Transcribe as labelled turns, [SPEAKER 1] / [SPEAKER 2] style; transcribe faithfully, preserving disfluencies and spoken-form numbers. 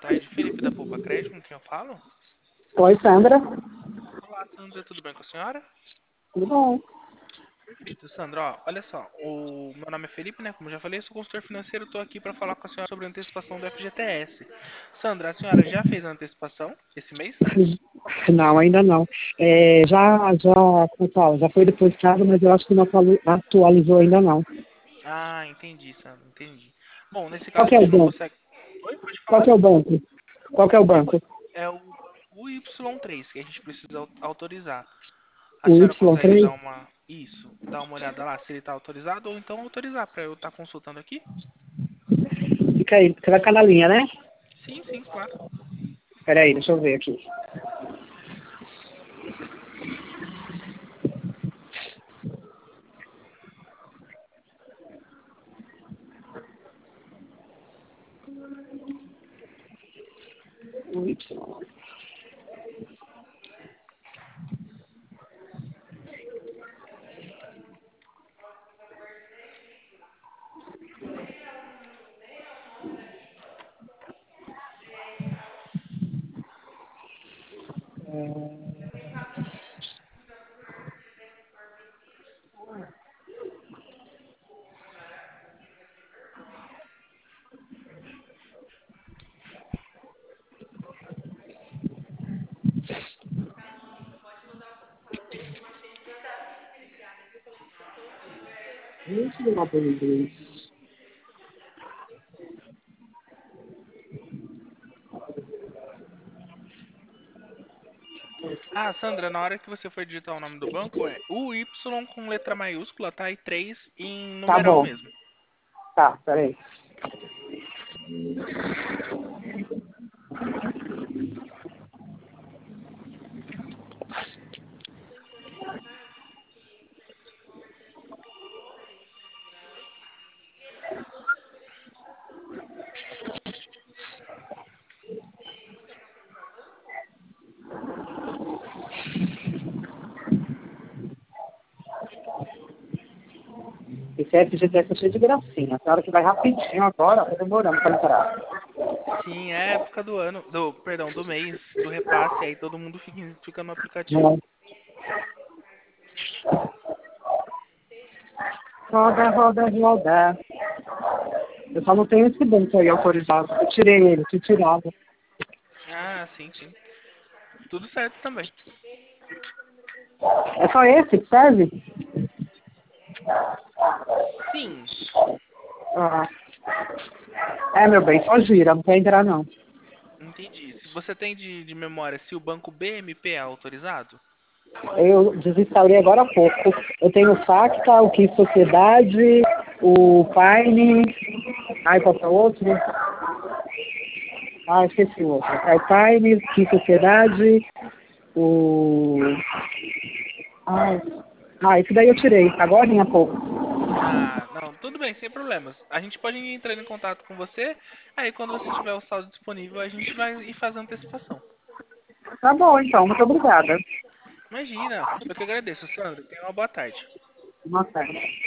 [SPEAKER 1] tarde, Felipe da Poupa Crédito, com quem eu falo?
[SPEAKER 2] Oi, Sandra.
[SPEAKER 1] Olá, Sandra, tudo bem com a senhora?
[SPEAKER 2] Tudo bom?
[SPEAKER 1] Perfeito, Sandra, ó, olha só, o meu nome é Felipe, né? Como eu já falei, sou consultor financeiro, estou aqui para falar com a senhora sobre a antecipação do F G T S. Sandra, a senhora já fez a antecipação esse mês?
[SPEAKER 2] Não, ainda não. É, já, já, como fala, já foi depositado, mas eu acho que não atuali- atualizou ainda não.
[SPEAKER 1] Ah, entendi, Sandra, entendi. Bom, nesse
[SPEAKER 2] Qual
[SPEAKER 1] caso
[SPEAKER 2] que
[SPEAKER 1] a
[SPEAKER 2] é o
[SPEAKER 1] gente não
[SPEAKER 2] banco?
[SPEAKER 1] consegue. Oi, pode
[SPEAKER 2] Qual
[SPEAKER 1] falar?
[SPEAKER 2] que é o banco? Qual que é o
[SPEAKER 1] É o,
[SPEAKER 2] banco?
[SPEAKER 1] é o banco Y três que a gente precisa au- autorizar. A
[SPEAKER 2] O
[SPEAKER 1] senhora
[SPEAKER 2] Y
[SPEAKER 1] consegue dar
[SPEAKER 2] três?
[SPEAKER 1] uma. Isso, dar uma olhada lá se ele está autorizado ou então autorizar para eu estar consultando aqui?
[SPEAKER 2] Fica aí, você vai ficar na linha, né?
[SPEAKER 1] Sim, sim, claro.
[SPEAKER 2] Peraí, deixa eu ver aqui. O Y. Y.
[SPEAKER 1] Ah, Sandra, na hora que você for digitar o nome do banco, é U Y com letra maiúscula, tá? E três em
[SPEAKER 2] Tá
[SPEAKER 1] numeral
[SPEAKER 2] bom.
[SPEAKER 1] mesmo.
[SPEAKER 2] Tá, peraí. Esse F G T S é cheio de gracinha. A hora que vai rapidinho agora, tá demorando pra entrar.
[SPEAKER 1] Sim, é a época do ano, do, perdão, do mês, do repasse, aí todo mundo fica, fica no aplicativo.
[SPEAKER 2] Não. Roda, roda, roda. Eu só não tenho esse banco aí autorizado. Eu tirei ele, que tirava.
[SPEAKER 1] Ah, sim, sim. Tudo certo também.
[SPEAKER 2] É só esse que serve?
[SPEAKER 1] Sim,
[SPEAKER 2] Ah. É, meu bem, só gira, não quer entrar não.
[SPEAKER 1] entendi. Se você tem de, de memória se o banco B M P é autorizado?
[SPEAKER 2] Eu desinstalei agora há pouco. Eu tenho o Facta, o Kiss Sociedade, o Pine. Ai, qual que é o outro? Ah, esqueci o outro. É o Pine, Kiss Sociedade, o... Ai, ah, esse daí eu tirei, agora há pouco.
[SPEAKER 1] Ah, não, tudo bem, sem problemas. A gente pode ir entrando em contato com você, aí quando você tiver o saldo disponível, a gente vai ir fazer a antecipação.
[SPEAKER 2] Tá bom, então, muito obrigada.
[SPEAKER 1] Imagina, eu que agradeço, Sandra. Tenha uma boa tarde.
[SPEAKER 2] Nossa.